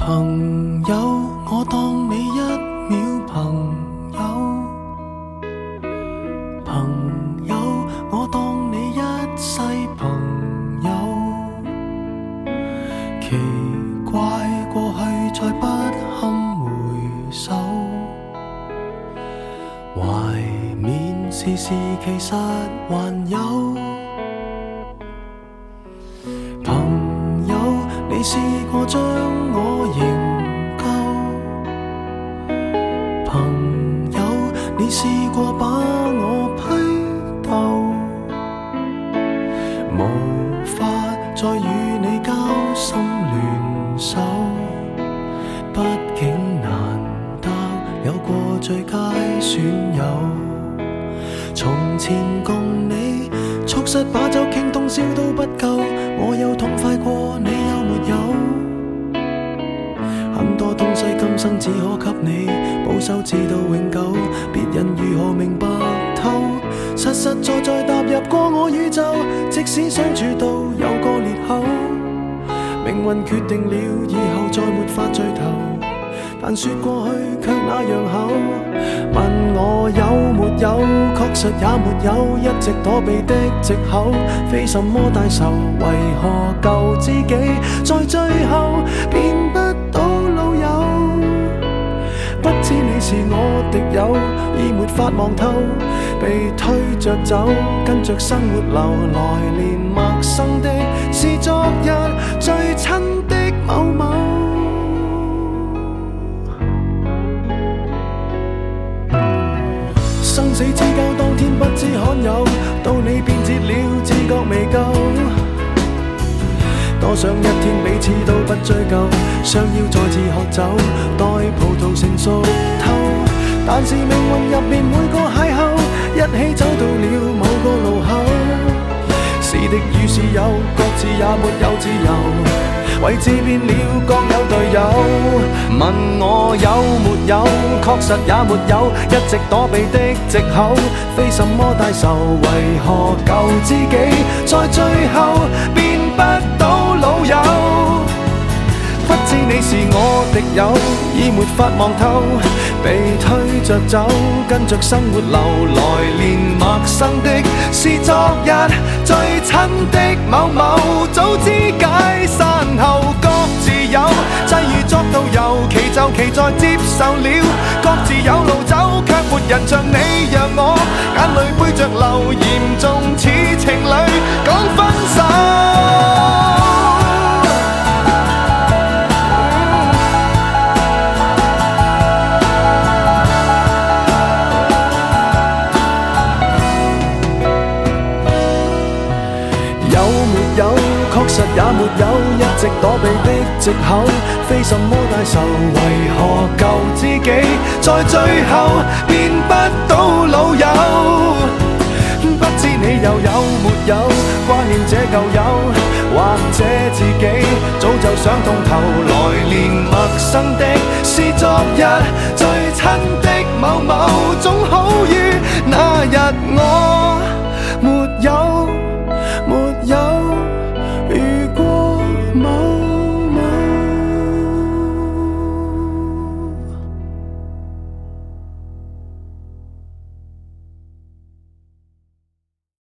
朋友，我當你一秒朋友，朋友，我當你一世朋友。奇怪，過去再不堪回首，懷緬時時其實還有。朋友，你試過將我營救，朋友，你試過把我批鬥，無法再與你交心聯手，畢竟難得有過最佳損友。從前共你促膝把酒傾通宵都不夠，我有痛快過你有沒有？很多東西今生只可給你保守至到永久，別人如何明白透？實實在在踏入過我宇宙，即使相處到有個裂口，命運決定了以後再沒法聚頭，但說過去卻那樣厚。問我有沒有，確實也沒有，一直躲避的藉口，非什麼大仇，為何舊知己在最後變不到老友？不知你是我敵友，已沒法望透，被推着走，跟着生活流，來年陌生的是昨日最親的某某。生死之交當天不知罕有，到你變節了自覺未夠，多想一天彼此都不追究，相邀再次喝酒，待葡萄成熟透。但是命運入面每個邂逅，一起走到了某個路口，是敵與是友，各自也沒有自由，位置變了各有隊友。問我有沒有，確實也沒有，一直躲避的藉口，非什麼大仇，為何舊知己在最後變不到老友？不知你是我敵友，已沒法望透，被推着走，跟着生活流，來年陌生的是昨日最親的某某，早知解散後各自有，際遇作導遊，其就其在接受了，各自有路走，卻沒人像你讓我眼淚背着流，嚴重似情侶講分手。確實也沒有，一直躲避的藉口，非什麼大仇，為何舊知己在最後變不到老友？不知你又有沒有掛念這舊友，或者自己早就想通透，來年陌生的是昨日最親的某某，總好於那日我